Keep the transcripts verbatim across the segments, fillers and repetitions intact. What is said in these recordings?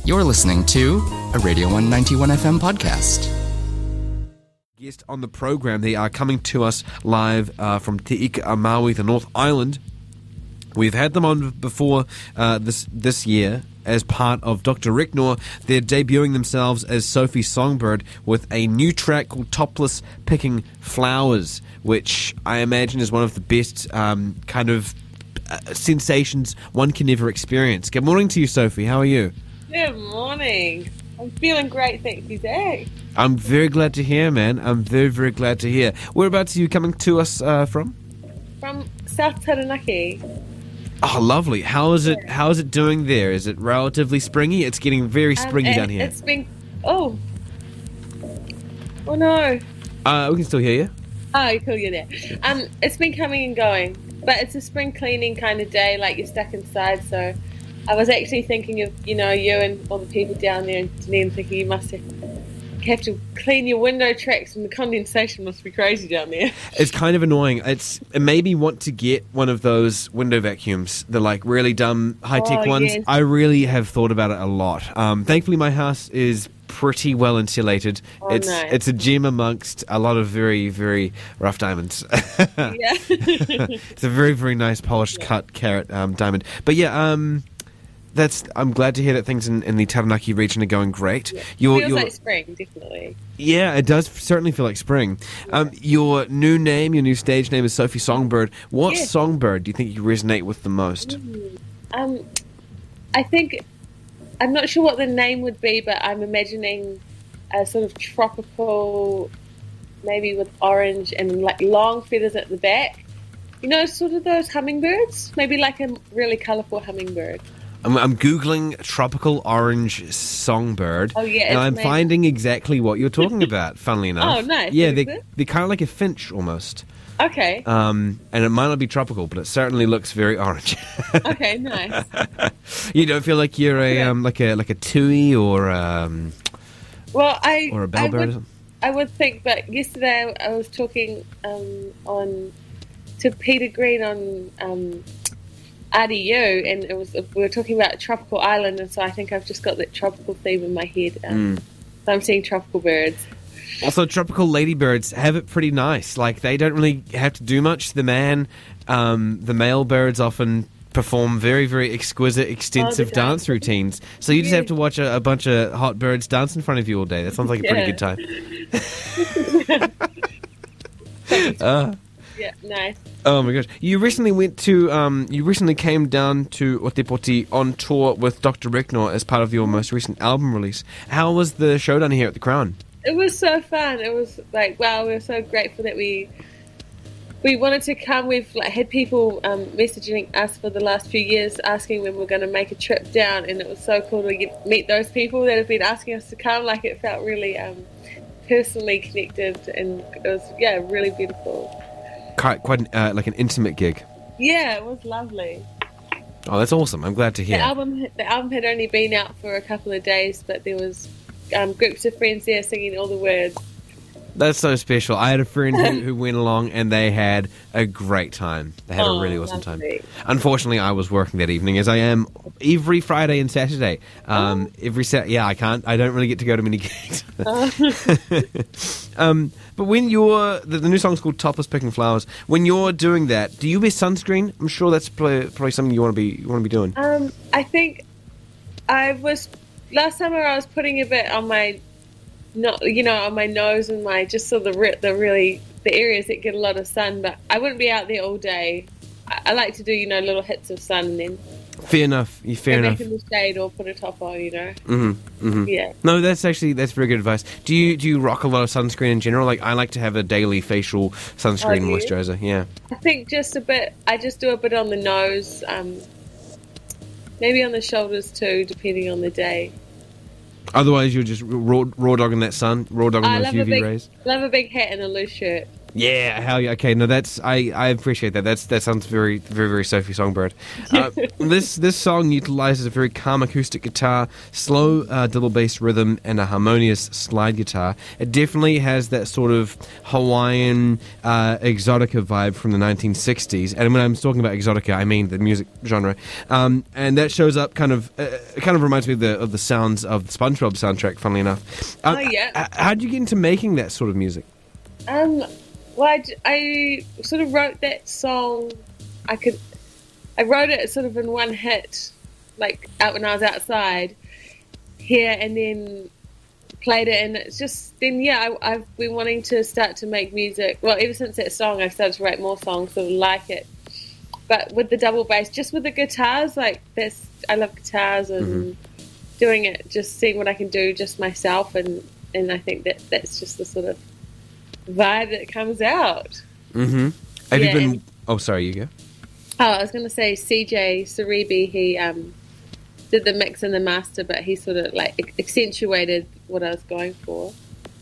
You're listening to a Radio one ninety-one F M podcast. Guest on the program, they are coming to us live uh, from Te Ika a Maui, the North Island. We've had them on before uh, this this year as part of Doctor Ricknor. They're debuting themselves as Sophie Songbird with a new track called Topless Picking Flowers, which I imagine is one of the best um, kind of uh, sensations one can ever experience. Good morning to you, Sophie. How are you? Good morning. I'm feeling great, thank you, Zach. I'm very glad to hear, man. I'm very, very glad to hear. Whereabouts are you coming to us uh, from? From South Taranaki. Oh, lovely. How is it? How is it doing there? Is it relatively springy? It's getting very springy um, down here. It's been... Oh. Oh, no. Uh, we can still hear you. Oh, cool, you're there. Um, it's been coming and going. But it's a spring cleaning kind of day, like you're stuck inside, so... I was actually thinking of, you know, you and all the people down there in Dunedin, thinking you must have, have to clean your window tracks and the condensation must be crazy down there. It's kind of annoying. It's It made me want to get one of those window vacuums, the like really dumb high-tech Oh, ones. yes. I really have thought about it a lot. Um, thankfully, my house is pretty well insulated. Oh, it's nice. it's a gem amongst a lot of very, very rough diamonds. Yeah. It's a very, very nice polished Yeah. cut carat um, diamond. But yeah, um... That's. I'm glad to hear that things in, in the Taranaki region are going great. Yeah. Your, Feels your, like spring, definitely. yeah, it does certainly feel like spring. Um, your new name, your new stage name is Sophie Songbird. What Yeah. songbird do you think you resonate with the most? Um, I think... I'm not sure what the name would be, but I'm imagining a sort of tropical, maybe with orange and like long feathers at the back. You know, sort of those hummingbirds? Maybe like a really colourful hummingbird. I'm, I'm Googling tropical orange songbird. Oh, yeah, And it's I'm made- finding exactly what you're talking about, funnily enough. Oh, nice. Yeah, What is they're, it? they're kind of like a finch almost. Okay. Um, and it might not be tropical, but it certainly looks very orange. Okay, nice. You don't feel like you're a Yeah. um, like a like a tui or um, Well, I or a I bellbird or would, something? I would think, but yesterday I was talking um, on to Peter Green on um, R D U, and it was we were talking about a tropical island, and so I think I've just got that tropical theme in my head. Um, Mm. So I'm seeing tropical birds. Also, tropical ladybirds have it pretty nice. Like, they don't really have to do much. The man, um, the male birds often perform very, very exquisite, extensive dance. dance routines. So you just Yeah. have to watch a, a bunch of hot birds dance in front of you all day. That sounds like a pretty Yeah. good time. uh, Yeah, nice. oh my gosh! You recently went to, um, you recently came down to Otepoti on tour with Doctor Ricknor as part of your most recent album release. How was the show down here at the Crown? It was so fun. It was like, wow, we were so grateful that we we wanted to come. We've like had people um, messaging us for the last few years asking when we're going to make a trip down, and it was so cool to get, meet those people that have been asking us to come. Like, it felt really um, personally connected, and it was, yeah, really beautiful. Quite, quite uh, like an intimate gig. Yeah, it was lovely. Oh, that's awesome! I'm glad to hear. The album, the album had only been out for a couple of days, but there was um, groups of friends there singing all the words. That's so special. I had a friend who, who went along and they had a great time. They had Oh, a really awesome lovely. time. Unfortunately, I was working that evening, as I am every Friday and Saturday. Um, Oh. Every Sat, yeah, I can't. I don't really get to go to many gigs. Oh. um, but when you're the, the new song's called "Topless Picking Flowers." When you're doing that, do you wear sunscreen? I'm sure that's probably, probably something you want to be you want to be doing. Um, I think I was last summer. I was putting a bit on my, not you know, on my nose and my just so the re- the really the areas that get a lot of sun. But I wouldn't be out there all day. I, I like to do you know little hits of sun and then Fair enough. Yeah, fair go enough. back in the shade or put a top on. You know. hmm hmm Yeah. No, that's actually that's very good advice. Do you do you rock a lot of sunscreen in general? Like, I like to have a daily facial sunscreen Oh, do you? moisturizer. Yeah. I think just a bit. I just do a bit on the nose. Um, maybe on the shoulders too, depending on the day. Otherwise, you're just raw, raw dogging that sun, raw dogging I those love U a V big, rays. love a big hat and a loose shirt. Yeah, hell yeah. Okay, no, that's I, I appreciate that. That's that sounds very very very Sophie Songbird. Uh, this this song utilizes a very calm acoustic guitar, slow uh, double bass rhythm, and a harmonious slide guitar. It definitely has that sort of Hawaiian uh, exotica vibe from the nineteen sixties. And when I'm talking about exotica, I mean the music genre. Um, and that shows up kind of uh, it kind of reminds me of the of the sounds of the SpongeBob soundtrack. Funnily enough, um, Oh, yeah. How did you get into making that sort of music? Um, well, I, j- I sort of wrote that song. I could, I wrote it sort of in one hit, like out when I was outside here, and then played it. And it's just then, yeah, I, I've been wanting to start to make music. Well, ever since that song, I've started to write more songs sort of like it. But with the double bass, just with the guitars, like that's I love guitars and mm-hmm. doing it, just seeing what I can do just myself, and and I think that that's just the sort of vibe that comes out. Mm-hmm. Have yeah, you been? and, oh, sorry, you go. Oh, I was going to say C J Saribi. He um, did the mix and the master, but he sort of like accentuated what I was going for.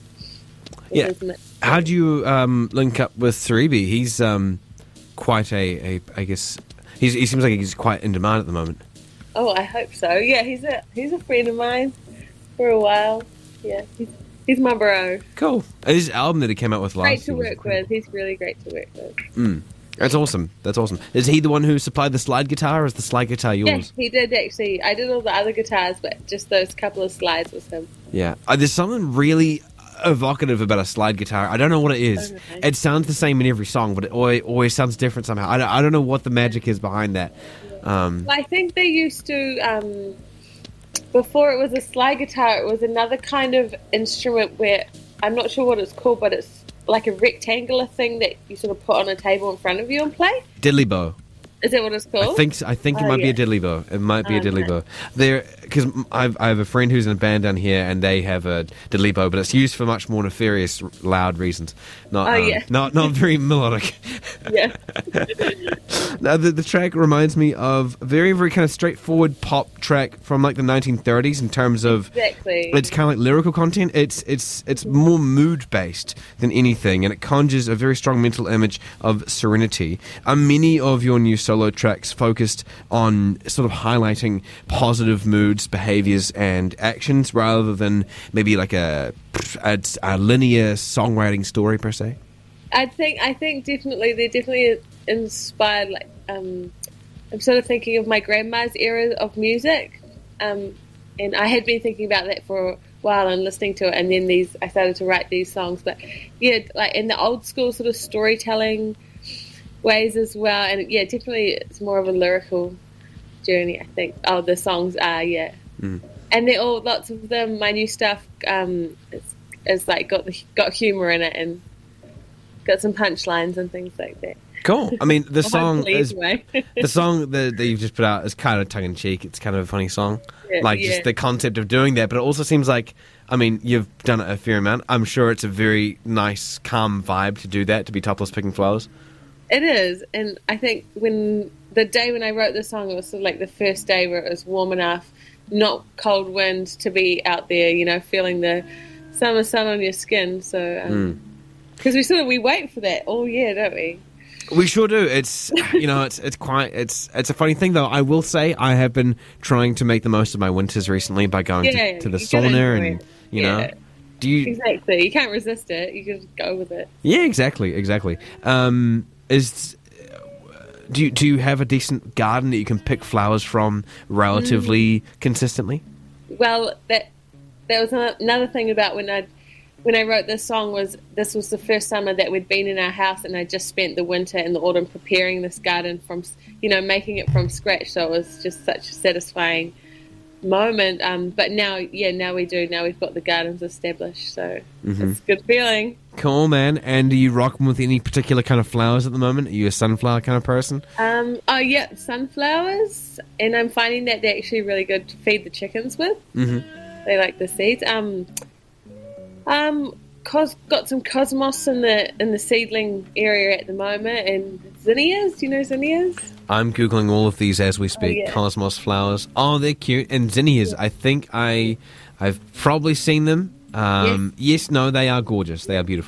Yeah. How do you um, link up with Saribi? He's um, quite a, a, I guess, he's, he seems like he's quite in demand at the moment. Oh, I hope so. Yeah, he's a he's a friend of mine for a while. Yeah, he's, he's my bro. Cool. His album that he came out with last Great to year work with. He's really great to work with. Mm. That's awesome. That's awesome. Is he the one who supplied the slide guitar, or is the slide guitar yours? Yeah, he did actually. I did all the other guitars, but just those couple of slides was him. Yeah. Uh, there's something really evocative about a slide guitar. I don't know what it is. Okay. It sounds the same in every song, but it always, always sounds different somehow. I don't, I don't know what the magic is behind that. Um, I think they used to, um, before it was a slide guitar, it was another kind of instrument where, I'm not sure what it's called, but it's like a rectangular thing that you sort of put on a table in front of you and play. Diddley bow. Is that what it's called? I think so. I think it Oh, might yeah. be a diddley bow. It might be a Oh, diddley nice. bow. There, because I've I have a friend who's in a band down here, and they have a diddley bow, but it's used for much more nefarious, loud reasons. Not, Oh, um, yeah. not not very melodic. Yeah. Now, the, the track reminds me of a very, very kind of straightforward pop track from like the nineteen thirties in terms of Exactly. it's kind of like lyrical content. It's it's it's more mood based than anything, and it conjures a very strong mental image of serenity. Are many of your new solo tracks focused on sort of highlighting positive moods, behaviors, and actions rather than maybe like a a, a linear songwriting story per se? I think I think definitely they're definitely inspired. Like um, I'm sort of thinking of my grandma's era of music, um, and I had been thinking about that for a while and listening to it. And then these I started to write these songs. But yeah, like in the old school sort of storytelling ways as well. And yeah, definitely it's more of a lyrical journey. I think. Oh, the songs are yeah, Mm. and they're all lots of them. My new stuff um, is, is like got the got humor in it and got some punchlines and things like that. Cool. I mean, the song Hopefully, is anyway. the song that, that you've just put out is kind of tongue in cheek. It's kind of a funny song, Yeah, like yeah. just the concept of doing that. But it also seems like, I mean, you've done it a fair amount. I'm sure it's a very nice, calm vibe to do that. To be topless picking flowers. It is, and I think when the day when I wrote the song, it was sort of like the first day where it was warm enough, not cold wind, to be out there, you know, feeling the summer sun on your skin. So, Mm. because we sort of we wait for that all year, don't we? We sure do. It's you know, it's it's quite it's it's a funny thing though. I will say I have been trying to make the most of my winters recently by going Yeah, to, to the you gotta sauna enjoy and it. you Yeah. know. Do you? Exactly. You can't resist it. You can just go with it. Yeah, exactly, exactly. Um, is do you do you have a decent garden that you can pick flowers from relatively consistently? Well, that that was ano- another thing about when I when I wrote this song was this was the first summer that we'd been in our house, and I just spent the winter and the autumn preparing this garden from you know making it from scratch. So it was just such a satisfying moment. Um, but now, yeah, now we do. Now we've got the gardens established, so Mm-hmm. it's a good feeling. Cool, man. And are you rocking with any particular kind of flowers at the moment? Are you a sunflower kind of person? Um, oh yeah, sunflowers, and I'm finding that they're actually really good to feed the chickens with. Mm-hmm. They like the seeds. Um, um, cos- got some cosmos in the in the seedling area at the moment, and zinnias. Do you know zinnias? I'm googling all of these as we speak. yeah. Cosmos flowers. Oh, they're cute. And zinnias. I think I, I've probably seen them. Um, yes. No, they are gorgeous. They are beautiful.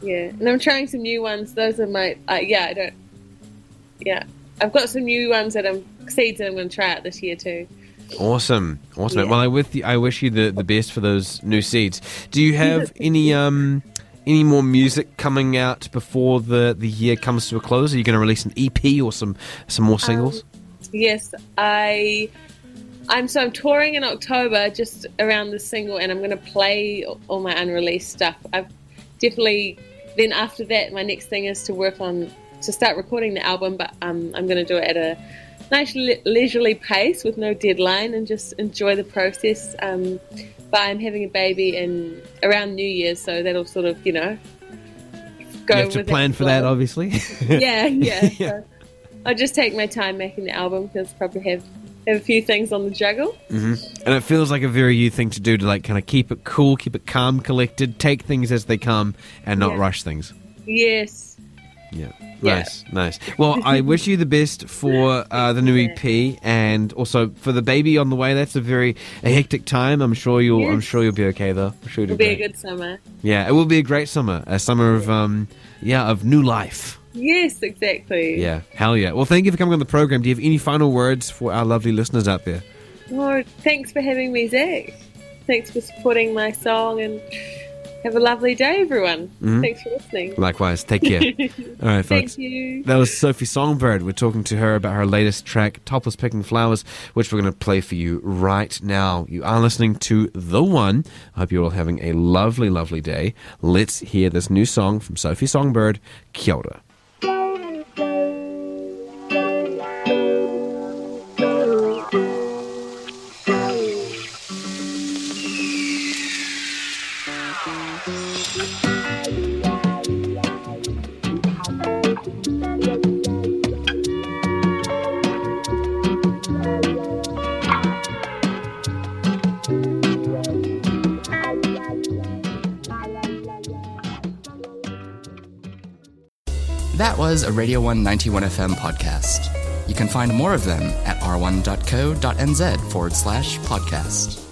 Yeah, and I'm trying some new ones. Those are my, uh, yeah, I don't, yeah. I've got some new ones that I'm, seeds that I'm going to try out this year too. Awesome. Awesome. Yeah. Well, I, with you, I wish you the, the best for those new seeds. Do you have any um any more music coming out before the, the year comes to a close? Are you going to release an E P or some, some more singles? Um, yes, I... I'm so I'm touring in October, just around the single, and I'm going to play all my unreleased stuff. I've definitely then after that, my next thing is to work on to start recording the album, but um, I'm going to do it at a nice le- leisurely pace with no deadline and just enjoy the process. Um, but I'm having a baby in around New Year's, so that'll sort of you know go. You have to with plan it for that, well. obviously. Yeah, yeah. Yeah. So I'll just take my time making the album because probably have. have a few things on the juggle. Mm-hmm. And it feels like a very you thing to do to like kind of keep it cool, keep it calm, collected, take things as they come and not Yeah. rush things. Yes. Yeah. Yeah. Nice, nice. Well, I wish you the best for uh, the new E P and also for the baby on the way. That's a very a hectic time. I'm sure you'll. I'm Yes. sure you'll be okay though. I'm sure you'll It'll do be a great. good summer. Yeah, it will be a great summer. A summer of um, yeah, of new life. Yes, exactly. Yeah, hell yeah. Well, thank you for coming on the program. Do you have any final words for our lovely listeners out there? Oh, thanks for having me, Zach. Thanks for supporting my song and have a lovely day, everyone. Mhm. Thanks for listening. Likewise. Take care. All right, folks. Thank you. That was Sophie Songbird. We're talking to her about her latest track, Topless Picking Flowers, which we're going to play for you right now. You are listening to The One. I hope you're all having a lovely, lovely day. Let's hear this new song from Sophie Songbird, Kia ora. That was a Radio one ninety-one F M podcast. You can find more of them at r one dot co dot n z forward slash podcast.